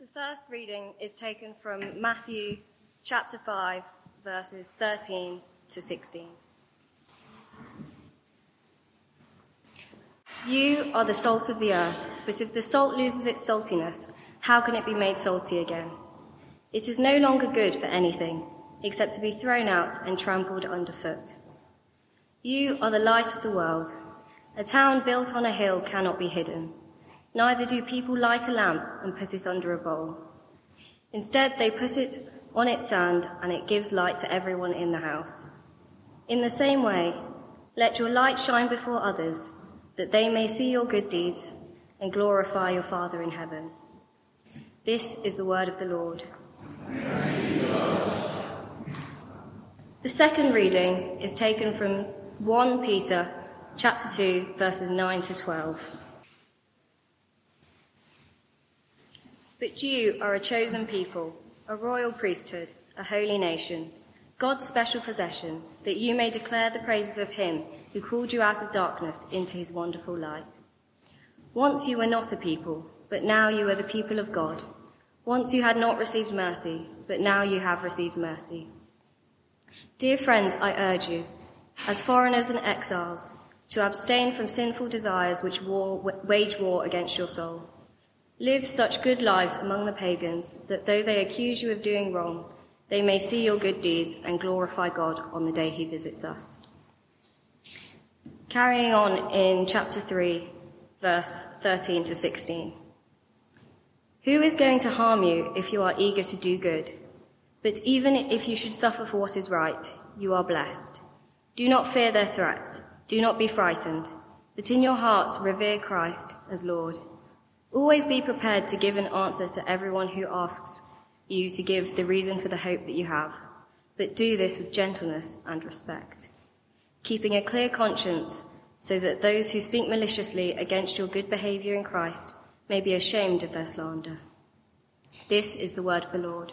first reading is taken from Matthew chapter 5, verses 13 to 16. You are the salt of the earth, but if the salt loses its saltiness, how can it be made salty again? It is no longer good for anything, except to be thrown out and trampled underfoot. You are the light of the world. A town built on a hill cannot be hidden. Neither do people light a lamp and put it under a bowl. Instead, they put it on its stand, and it gives light to everyone in the house. In the same way, let your light shine before others, that they may see your good deeds and glorify your Father in heaven. This is the word of the Lord. The second reading is taken from 1 Peter chapter 2, verses 9 to 12. But you are a chosen people, a royal priesthood, a holy nation, God's special possession, that you may declare the praises of him who called you out of darkness into his wonderful light. Once you were not a people, but now you are the people of God. Once you had not received mercy, but now you have received mercy. Dear friends, I urge you, as foreigners and exiles, to abstain from sinful desires which wage war against your soul. Live such good lives among the pagans that though they accuse you of doing wrong, they may see your good deeds and glorify God on the day he visits us. Carrying on in chapter 3, verse 13 to 16. Who is going to harm you if you are eager to do good? But even if you should suffer for what is right, you are blessed. Do not fear their threats. Do not be frightened. But in your hearts revere Christ as Lord. Always be prepared to give an answer to everyone who asks you to give the reason for the hope that you have. But do this with gentleness and respect, keeping a clear conscience, so that those who speak maliciously against your good behavior in Christ may be ashamed of their slander. This is the word of the Lord.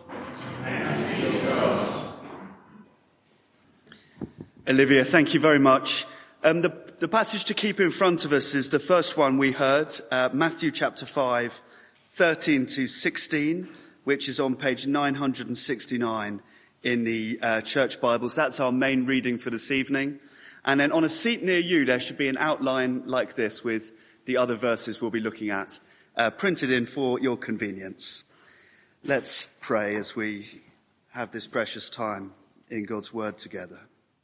Olivia, thank you very much. The passage to keep in front of us is the first one we heard, Matthew chapter 5, 13 to 16, which is on page 969 in the church Bibles. That's our main reading for this evening. And then on a seat near you, there should be an outline like this with the other verses we'll be looking at, printed in for your convenience. Let's pray as we have this precious time in God's word together.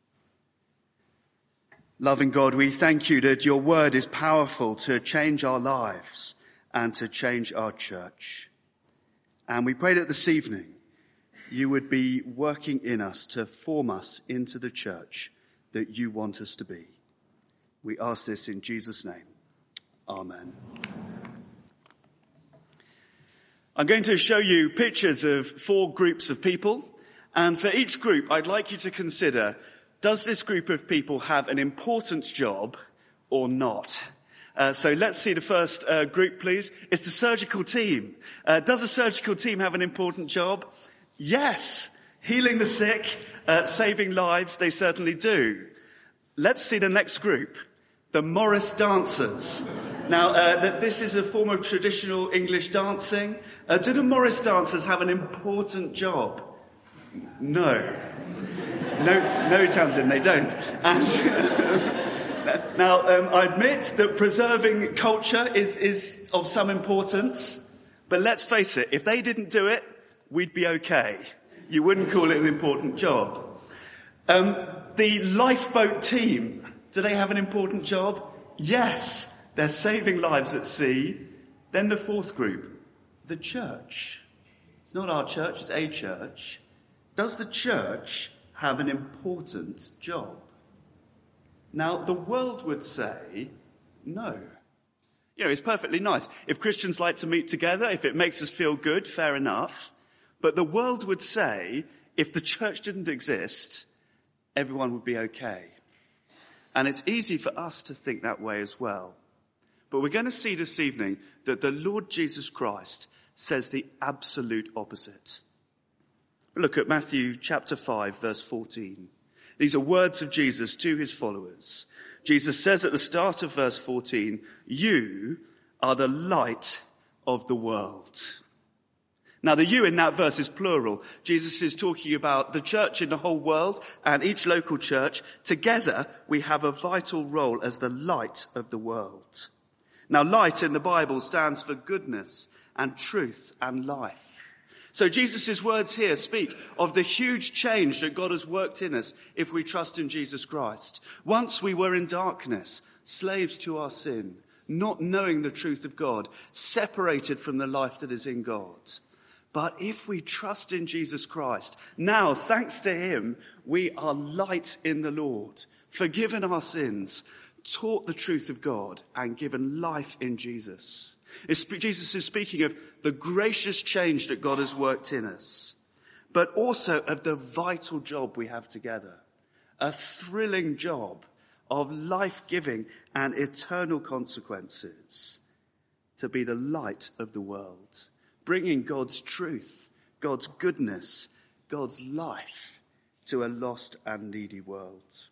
Loving God, we thank you that your word is powerful to change our lives and to change our church. And we pray that this evening you would be working in us to form us into the church that you want us to be. We ask this in Jesus' name. Amen. I'm going to show you pictures of 4 groups of people. And for each group, I'd like you to consider, does this group of people have an important job or not? So let's see the first group, please. It's the surgical team. Does the surgical team have an important job? Yes. Healing the sick, saving lives, they certainly do. Let's see the next group, the Morris dancers. Now, this is a form of traditional English dancing. Do the Morris dancers have an important job? No. No, Tamsin, they don't. And now, I admit that preserving culture is of some importance, but let's face it, if they didn't do it, we'd be okay. You wouldn't call it an important job. The lifeboat team, do they have an important job? Yes, they're saving lives at sea. Then the fourth group, the church. It's not our church, it's a church. Does the church have an important job? Now, the world would say no. You know, it's perfectly nice. If Christians like to meet together, if it makes us feel good, fair enough. But the world would say, if the church didn't exist, everyone would be okay. And it's easy for us to think that way as well. But we're going to see this evening that the Lord Jesus Christ says the absolute opposite. Look at Matthew chapter 5, verse 14. These are words of Jesus to his followers. Jesus says at the start of verse 14, you are the light of the world. Now, the you in that verse is plural. Jesus is talking about the church in the whole world and each local church. Together, we have a vital role as the light of the world. Now, light in the Bible stands for goodness and truth and life. So Jesus' words here speak of the huge change that God has worked in us if we trust in Jesus Christ. Once we were in darkness, slaves to our sin, not knowing the truth of God, separated from the life that is in God. But if we trust in Jesus Christ, now, thanks to him, we are light in the Lord, forgiven our sins, taught the truth of God, and given life in Jesus. Jesus is speaking of the gracious change that God has worked in us, but also of the vital job we have together, a thrilling job of life-giving and eternal consequences, to be the light of the world, bringing God's truth, God's goodness, God's life to a lost and needy world.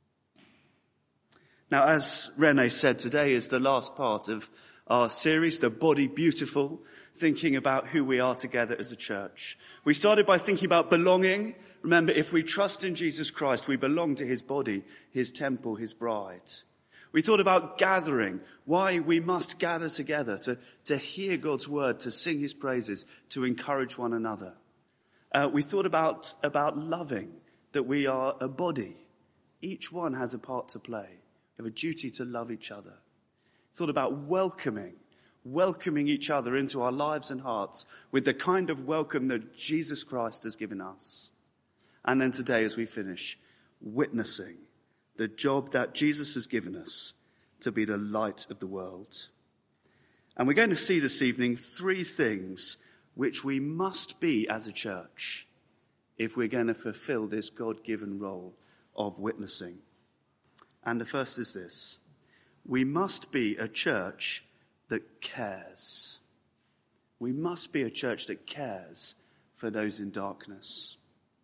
Now, as René said, today is the last part of our series, The Body Beautiful, thinking about who we are together as a church. We started by thinking about belonging. Remember, if we trust in Jesus Christ, we belong to his body, his temple, his bride. We thought about gathering, why we must gather together to hear God's word, to sing his praises, to encourage one another. We thought about loving, that we are a body. Each one has a part to play. We have a duty to love each other. Thought about welcoming each other into our lives and hearts with the kind of welcome that Jesus Christ has given us. And then today, as we finish, witnessing the job that Jesus has given us to be the light of the world. And we're going to see this evening 3 things which we must be as a church if we're going to fulfill this God-given role of witnessing. And the first is this: we must be a church that cares. We must be a church that cares for those in darkness.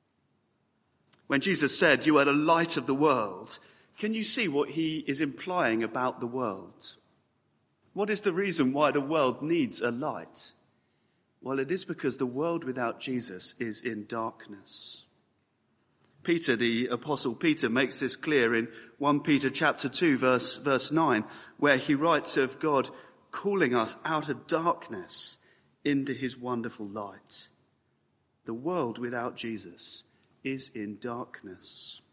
When Jesus said, "You are the light of the world," can you see what he is implying about the world? What is the reason why the world needs a light? Well, it is because the world without Jesus is in darkness. Peter, the Apostle Peter, makes this clear in 1 Peter chapter 2, verse 9, where he writes of God calling us out of darkness into his wonderful light. The world without Jesus is in darkness.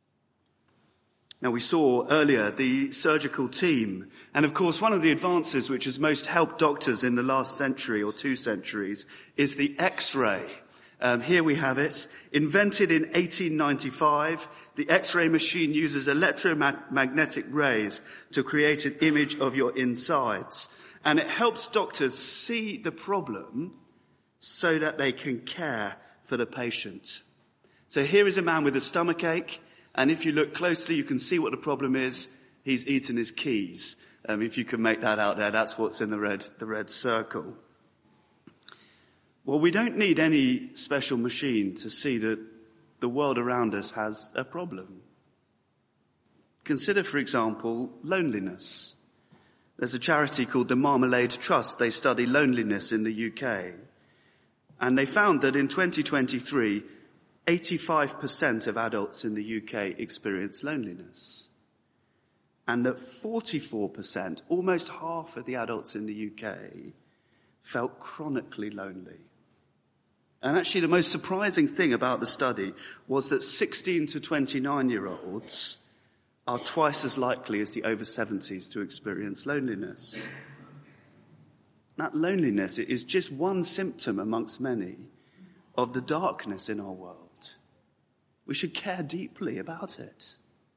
Now, we saw earlier the surgical team, and of course one of the advances which has most helped doctors in the last century or 2 centuries is the X-ray. Here we have it. Invented in 1895, the X-ray machine uses electromagnetic rays to create an image of your insides. And it helps doctors see the problem so that they can care for the patient. So here is a man with a stomachache, and if you look closely, you can see what the problem is. He's eaten his keys. If you can make that out there, that's what's in the red circle. Well, we don't need any special machine to see that the world around us has a problem. Consider, for example, loneliness. There's a charity called the Marmalade Trust. They study loneliness in the UK. And they found that in 2023, 85% of adults in the UK experience loneliness. And that 44%, almost half of the adults in the UK, felt chronically lonely. And actually the most surprising thing about the study was that 16 to 29-year-olds are twice as likely as the over 70s to experience loneliness. That loneliness is just one symptom amongst many of the darkness in our world. We should care deeply about it.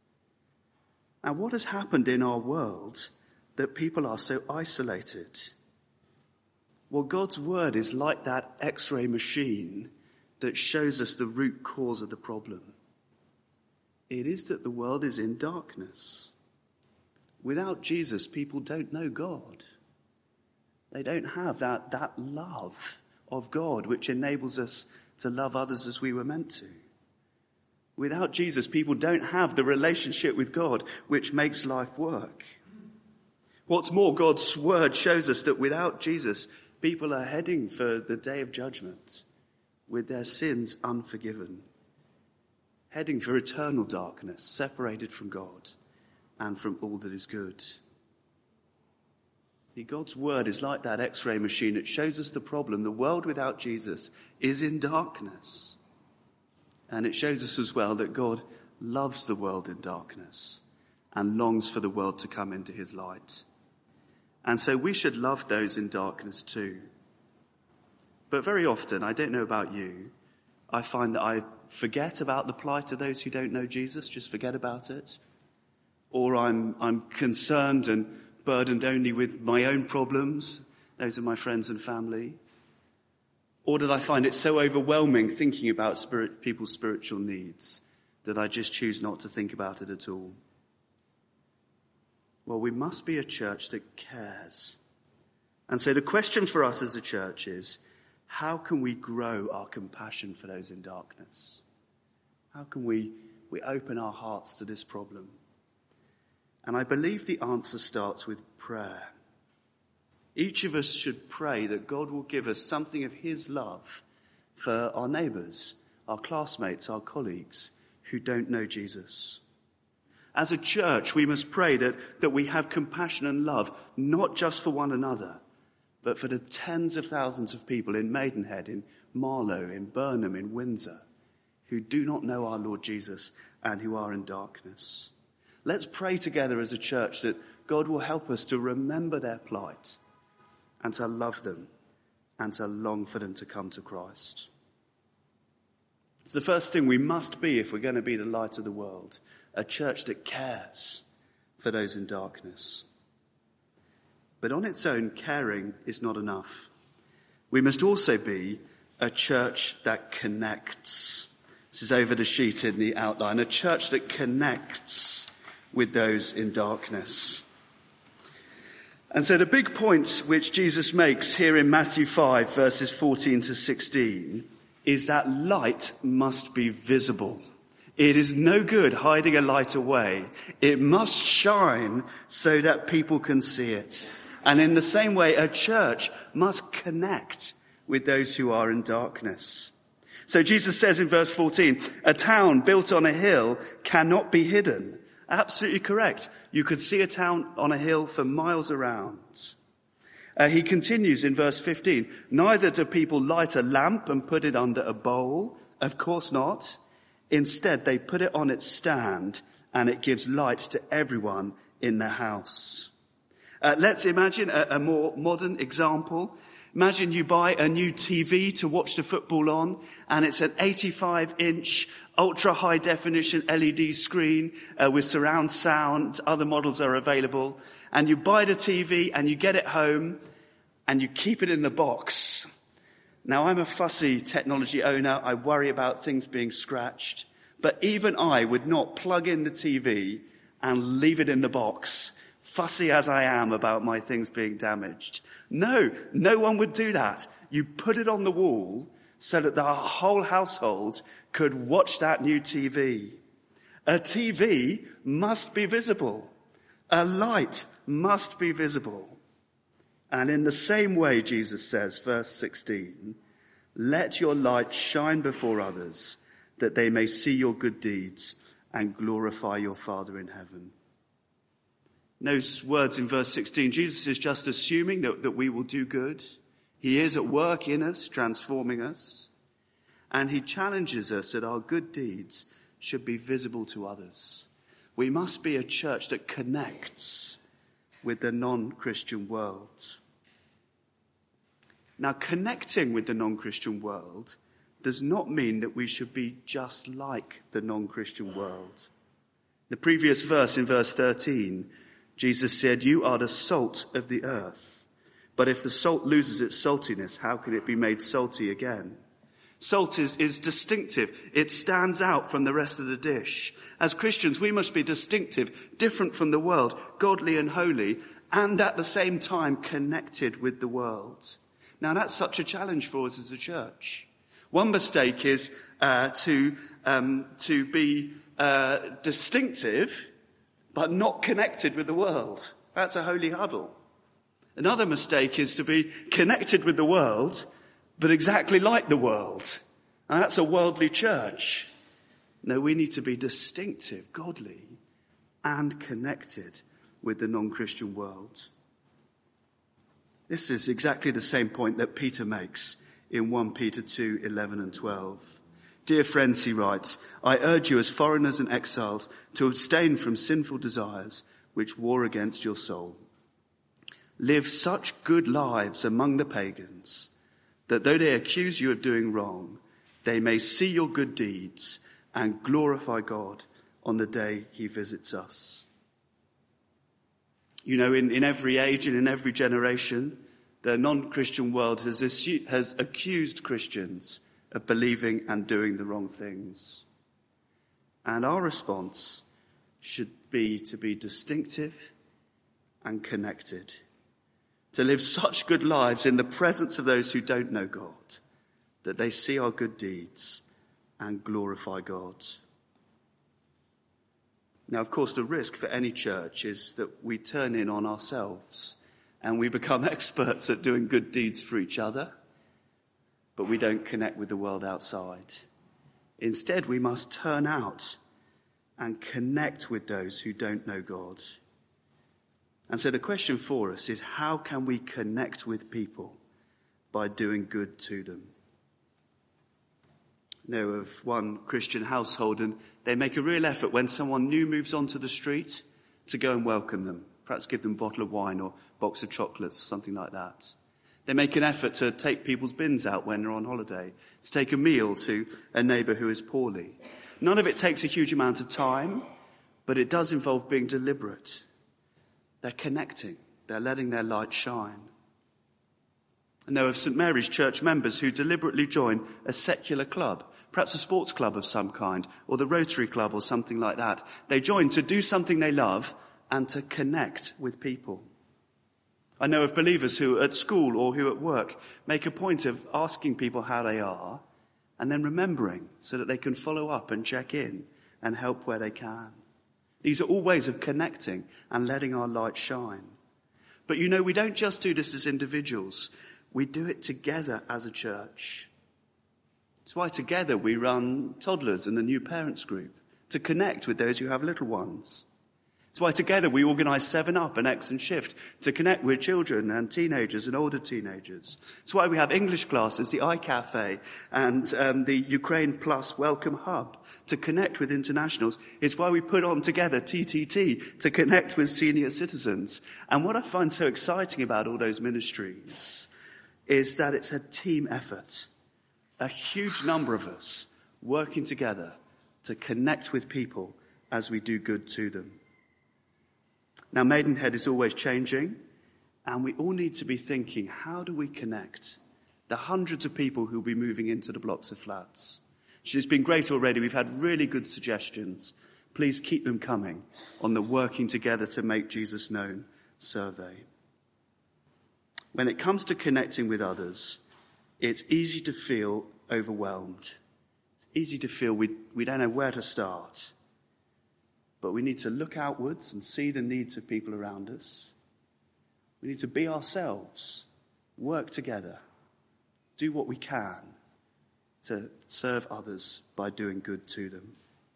And what has happened in our world that people are so isolated? Well, God's word is like that X-ray machine that shows us the root cause of the problem. It is that the world is in darkness. Without Jesus, people don't know God. They don't have that love of God which enables us to love others as we were meant to. Without Jesus, people don't have the relationship with God which makes life work. What's more, God's word shows us that without Jesus, People are heading for the day of judgment with their sins unforgiven, heading for eternal darkness, separated from God and from all that is good. God's word is like that X-ray machine. It shows us the problem. The world without Jesus is in darkness. And it shows us as well that God loves the world in darkness and longs for the world to come into his light. And so we should love those in darkness too. But very often, I don't know about you, I find that I forget about the plight of those who don't know Jesus, just forget about it. Or I'm concerned and burdened only with my own problems. Those are my friends and family. Or did I find it so overwhelming thinking about people's spiritual needs that I just choose not to think about it at all? Well, we must be a church that cares. And so the question for us as a church is, how can we grow our compassion for those in darkness? How can we open our hearts to this problem? And I believe the answer starts with prayer. Each of us should pray that God will give us something of his love for our neighbours, our classmates, our colleagues who don't know Jesus. As a church, we must pray that we have compassion and love, not just for one another, but for the tens of thousands of people in Maidenhead, in Marlow, in Burnham, in Windsor, who do not know our Lord Jesus and who are in darkness. Let's pray together as a church that God will help us to remember their plight and to love them and to long for them to come to Christ. It's the first thing we must be if we're going to be the light of the world, a church that cares for those in darkness. But on its own, caring is not enough. We must also be a church that connects. This is over the sheet in the outline. A church that connects with those in darkness. And so the big point which Jesus makes here in Matthew 5, verses 14 to 16, is that light must be visible. It is no good hiding a light away. It must shine so that people can see it. And in the same way, a church must connect with those who are in darkness. So Jesus says in verse 14, a town built on a hill cannot be hidden. Absolutely correct. You could see a town on a hill for miles around. He continues in verse 15, neither do people light a lamp and put it under a bowl. Of course not. Instead, they put it on its stand and it gives light to everyone in the house. Let's imagine a more modern example. Imagine you buy a new TV to watch the football on, and it's an 85-inch ultra-high definition LED screen with surround sound. Other models are available. And you buy the TV and you get it home and you keep it in the box. Now, I'm a fussy technology owner. I worry about things being scratched. But even I would not plug in the TV and leave it in the box, fussy as I am about my things being damaged. No one would do that. You put it on the wall so that the whole household could watch that new TV. A TV must be visible. A light must be visible. And in the same way, Jesus says, verse 16, let your light shine before others, that they may see your good deeds and glorify your Father in heaven. Those words in verse 16, Jesus is just assuming that we will do good. He is at work in us, transforming us. And he challenges us that our good deeds should be visible to others. We must be a church that connects with the non-Christian world. Now, connecting with the non-Christian world does not mean that we should be just like the non-Christian world. The previous verse, in verse 13, Jesus said, you are the salt of the earth. But if the salt loses its saltiness, how can it be made salty again? Salt is distinctive. It stands out from the rest of the dish. As Christians, we must be distinctive, different from the world, godly and holy, and at the same time connected with the world. Now, that's such a challenge for us as a church. One mistake is to be distinctive, but not connected with the world. That's a holy huddle. Another mistake is to be connected with the world, but exactly like the world. And that's a worldly church. No, we need to be distinctive, godly, and connected with the non-Christian world. This is exactly the same point that Peter makes in 1 Peter 2, 11 and 12. Dear friends, he writes, I urge you as foreigners and exiles to abstain from sinful desires which war against your soul. Live such good lives among the pagans that though they accuse you of doing wrong, they may see your good deeds and glorify God on the day he visits us. You know, in every age and in every generation, the non-Christian world has accused Christians of believing and doing the wrong things. And our response should be to be distinctive and connected, to live such good lives in the presence of those who don't know God, that they see our good deeds and glorify God. Now, of course, the risk for any church is that we turn in on ourselves and we become experts at doing good deeds for each other, but we don't connect with the world outside. Instead, we must turn out and connect with those who don't know God. And so the question for us is, how can we connect with people by doing good to them? I know of one Christian household, and they make a real effort when someone new moves onto the street to go and welcome them. Perhaps give them a bottle of wine or a box of chocolates, something like that. They make an effort to take people's bins out when they're on holiday, to take a meal to a neighbour who is poorly. None of it takes a huge amount of time, but it does involve being deliberate. They're connecting. They're letting their light shine. I know of St Mary's Church members who deliberately join a secular club, perhaps a sports club of some kind, or the Rotary Club or something like that. They join to do something they love and to connect with people. I know of believers who at school or who at work make a point of asking people how they are and then remembering so that they can follow up and check in and help where they can. These are all ways of connecting and letting our light shine. But you know, we don't just do this as individuals. We do it together as a church. That's why together we run toddlers and the new parents group to connect with those who have little ones. It's why together we organise 7-Up and X and Shift to connect with children and teenagers and older teenagers. It's why we have English classes, the iCafe and the Ukraine Plus Welcome Hub to connect with internationals. It's why we put on together TTT to connect with senior citizens. And what I find so exciting about all those ministries is that it's a team effort. A huge number of us working together to connect with people as we do good to them. Now, Maidenhead is always changing, and we all need to be thinking, how do we connect the hundreds of people who will be moving into the blocks of flats? It's been great already. We've had really good suggestions. Please keep them coming on the Working Together to Make Jesus Known survey. When it comes to connecting with others, it's easy to feel overwhelmed. It's easy to feel we don't know where to start. But we need to look outwards and see the needs of people around us. We need to be ourselves, work together, do what we can to serve others by doing good to them.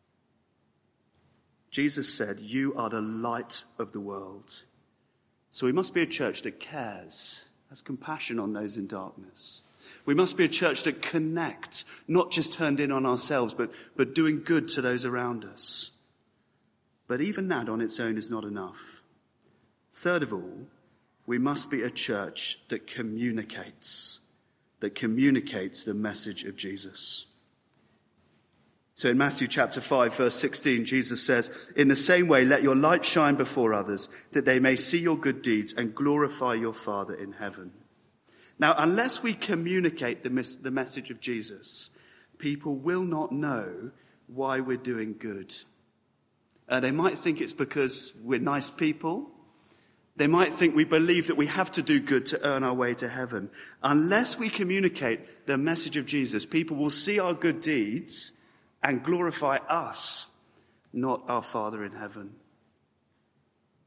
Jesus said, "You are the light of the world." So we must be a church that cares, has compassion on those in darkness. We must be a church that connects, not just turned in on ourselves, but doing good to those around us. But even that on its own is not enough. Third of all, we must be a church that communicates the message of Jesus. So in Matthew chapter 5, verse 16, Jesus says, "In the same way, let your light shine before others, that they may see your good deeds and glorify your Father in heaven." Now, unless we communicate the message of Jesus, people will not know why we're doing good. They might think it's because we're nice people. They might think we believe that we have to do good to earn our way to heaven. Unless we communicate the message of Jesus, people will see our good deeds and glorify us, not our Father in heaven.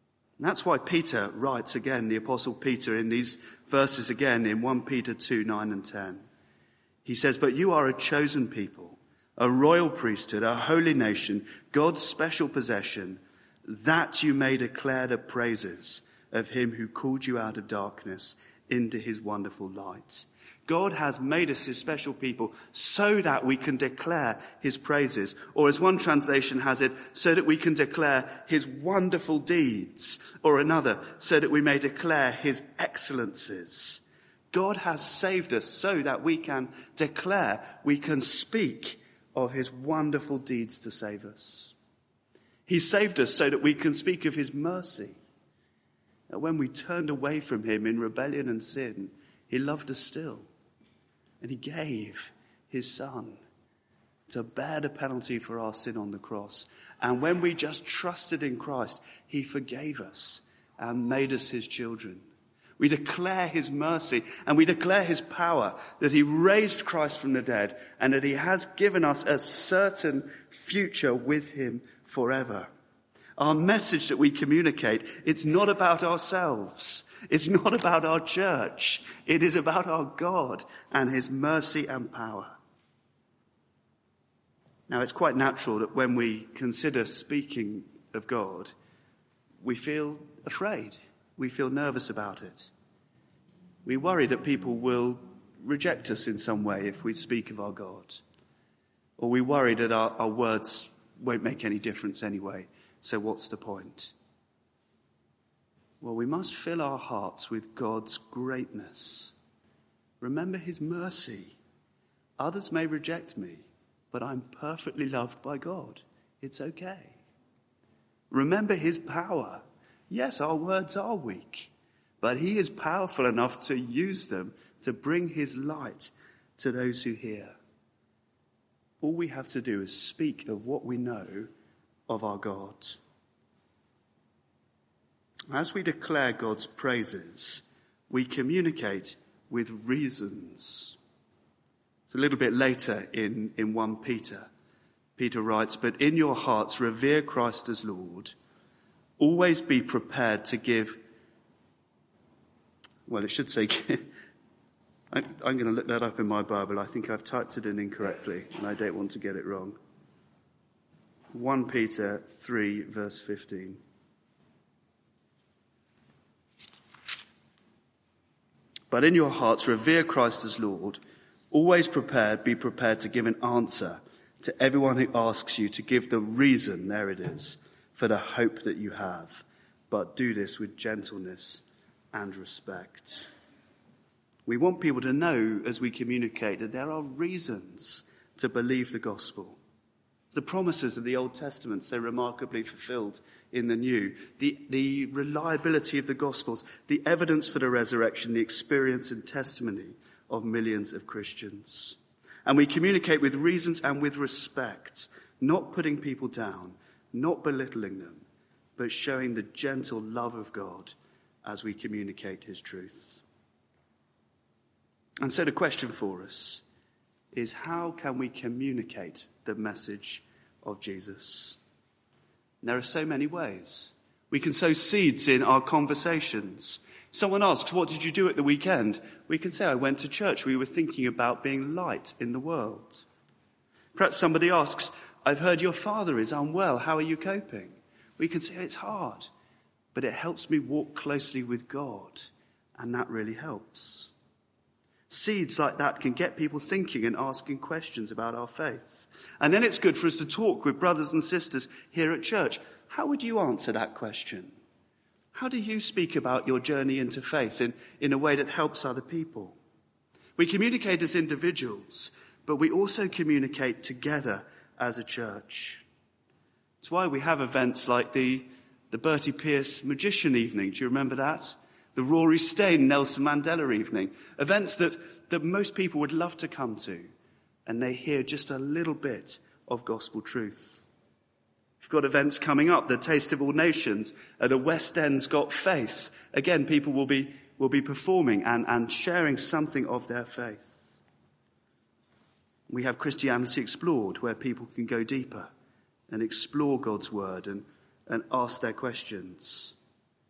And that's why Peter writes again, the Apostle Peter, in these verses again in 1 Peter 2, 9 and 10. He says, "But you are a chosen people, a royal priesthood, a holy nation, God's special possession, that you may declare the praises of him who called you out of darkness into his wonderful light." God has made us his special people so that we can declare his praises. Or as one translation has it, so that we can declare his wonderful deeds. Or another, so that we may declare his excellencies. God has saved us so that we can declare, we can speak of his wonderful deeds to save us. He saved us so that we can speak of his mercy. That when we turned away from him in rebellion and sin, he loved us still. And he gave his son to bear the penalty for our sin on the cross. And when we just trusted in Christ, he forgave us and made us his children. We declare his mercy and we declare his power, that he raised Christ from the dead and that he has given us a certain future with him forever. Our message that we communicate, it's not about ourselves. It's not about our church. It is about our God and his mercy and power. Now, it's quite natural that when we consider speaking of God, we feel afraid. We feel nervous about it. We worry that people will reject us in some way if we speak of our God. Or we worry that our words won't make any difference anyway. So what's the point? Well, we must fill our hearts with God's greatness. Remember his mercy. Others may reject me, but I'm perfectly loved by God. It's okay. Remember his power. Yes, our words are weak, but he is powerful enough to use them to bring his light to those who hear. All we have to do is speak of what we know of our God. As we declare God's praises, we communicate with reasons. It's a little bit later in 1 Peter. Peter writes, "But in your hearts revere Christ as Lord. Always be prepared to give..." Well, it should say... I'm going to look that up in my Bible. I think I've typed it in incorrectly, and I don't want to get it wrong. 1 Peter 3, verse 15. "But in your hearts revere Christ as Lord. Always be prepared to give an answer to everyone who asks you to give the reason," there it is, "for the hope that you have. But do this with gentleness and respect." We want people to know as we communicate that there are reasons to believe the gospel. The promises of the Old Testament so remarkably fulfilled in the New. The reliability of the Gospels, the evidence for the resurrection, the experience and testimony of millions of Christians. And we communicate with reasons and with respect, not putting people down, not belittling them, but showing the gentle love of God as we communicate his truth. And so the question for us is, how can we communicate the message of Jesus? And there are so many ways. We can sow seeds in our conversations. Someone asks, "What did you do at the weekend?" We can say, "I went to church. We were thinking about being light in the world." Perhaps somebody asks, "I've heard your father is unwell. How are you coping?" We can say, "It's hard, but it helps me walk closely with God." And that really helps. Seeds like that can get people thinking and asking questions about our faith. And then it's good for us to talk with brothers and sisters here at church. How would you answer that question? How do you speak about your journey into faith in a way that helps other people? We communicate as individuals, but we also communicate together as a church. It's why we have events like the Bertie Pierce Magician Evening. Do you remember that? The Rory Stain Nelson Mandela Evening. Events that most people would love to come to, and they hear just a little bit of gospel truth. We've got events coming up, the Taste of All Nations, the West End's Got Faith. Again, people will be performing and sharing something of their faith. We have Christianity Explored, where people can go deeper and explore God's word and ask their questions.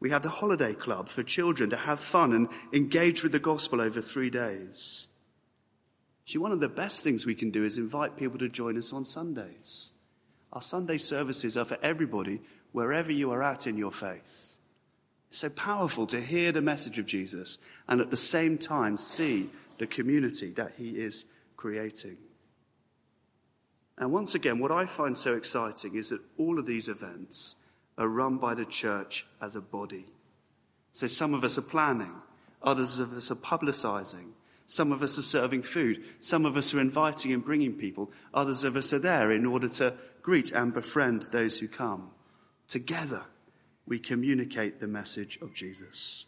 We have the holiday club for children to have fun and engage with the gospel over 3 days. See, one of the best things we can do is invite people to join us on Sundays. Our Sunday services are for everybody, wherever you are at in your faith. It's so powerful to hear the message of Jesus and at the same time see the community that he is creating. And once again, what I find so exciting is that all of these events are run by the church as a body. So some of us are planning, others of us are publicising, some of us are serving food, some of us are inviting and bringing people, others of us are there in order to greet and befriend those who come. Together, we communicate the message of Jesus.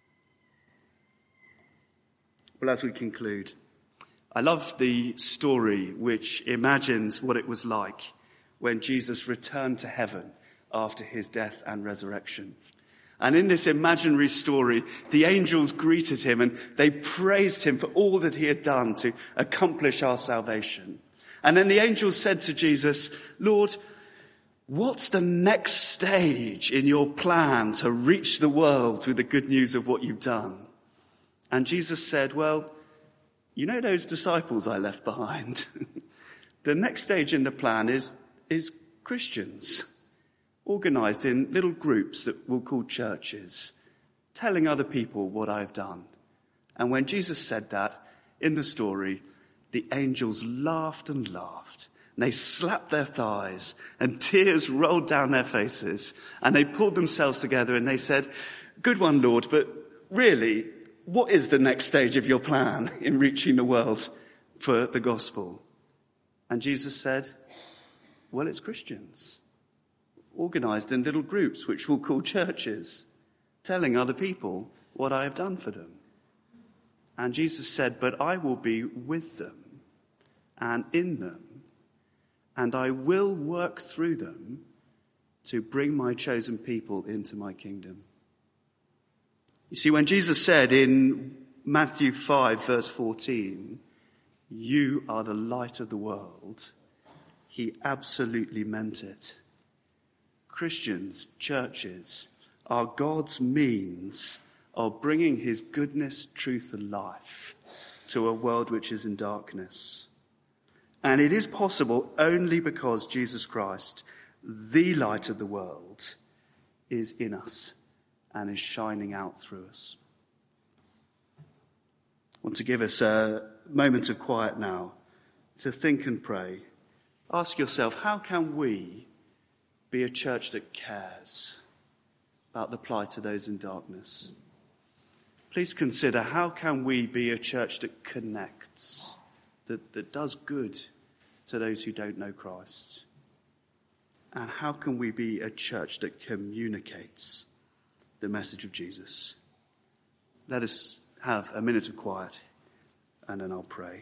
Well, as we conclude, I love the story which imagines what it was like when Jesus returned to heaven after his death and resurrection. And in this imaginary story, the angels greeted him and they praised him for all that he had done to accomplish our salvation. And then the angels said to Jesus, Lord, what's the next stage in your plan to reach the world with the good news of what you've done? And Jesus said, well, you know those disciples I left behind? The next stage in the plan is Christians, organised in little groups that we'll call churches, telling other people what I've done. And when Jesus said that, in the story, the angels laughed and laughed. And they slapped their thighs and tears rolled down their faces. And they pulled themselves together and they said, good one, Lord, but really, what is the next stage of your plan in reaching the world for the gospel? And Jesus said, well, it's Christians, organised in little groups, which we'll call churches, telling other people what I have done for them. And Jesus said, but I will be with them and in them, and I will work through them to bring my chosen people into my kingdom. You see, when Jesus said in Matthew 5, verse 14, you are the light of the world, he absolutely meant it. Christians, churches, are God's means of bringing his goodness, truth, and life to a world which is in darkness. And it is possible only because Jesus Christ, the light of the world, is in us and is shining out through us. I want to give us a moment of quiet now to think and pray. Ask yourself, how can we be a church that cares about the plight of those in darkness? Please consider, how can we be a church that connects, that does good to those who don't know Christ? And how can we be a church that communicates the message of Jesus? Let us have a minute of quiet and then I'll pray.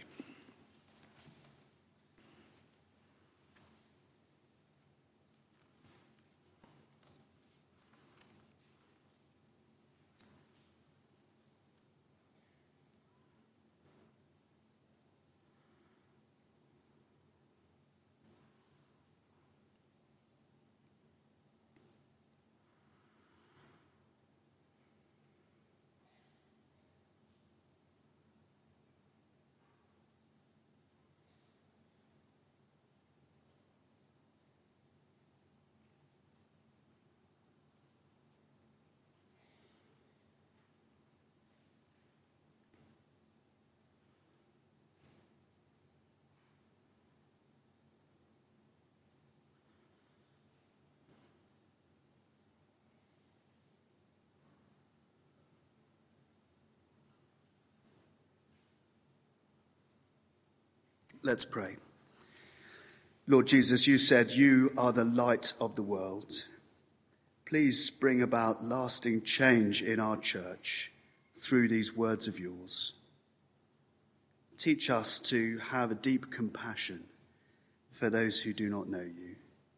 Let's pray. Lord Jesus, you said you are the light of the world. Please bring about lasting change in our church through these words of yours. Teach us to have a deep compassion for those who do not know you.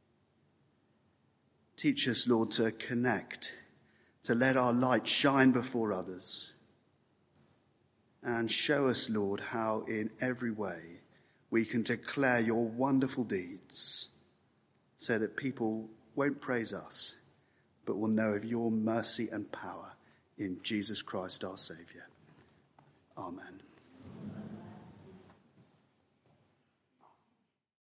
Teach us, Lord, to connect, to let our light shine before others. And show us, Lord, how in every way we can declare your wonderful deeds so that people won't praise us, but will know of your mercy and power in Jesus Christ our Saviour. Amen.